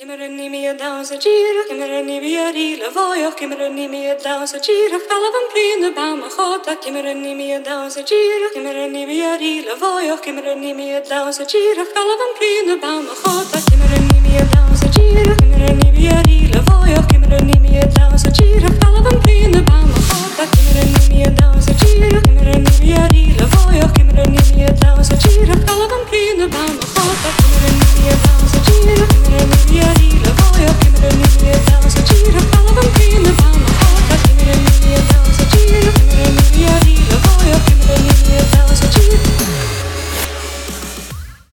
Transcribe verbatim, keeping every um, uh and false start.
Kimmerni mi dansa gira, kimmerni via di la voio, kimmerni mi dansa gira, calavan prima bama chota, kimmerni mi dansa gira, kimmerni via di la voio, kimmerni mi dansa gira, calavan prima bama chota, kimmerni mi dansa gira, kimmerni via di la voio, kimmerni mi dansa gira, calavan prima bama chota.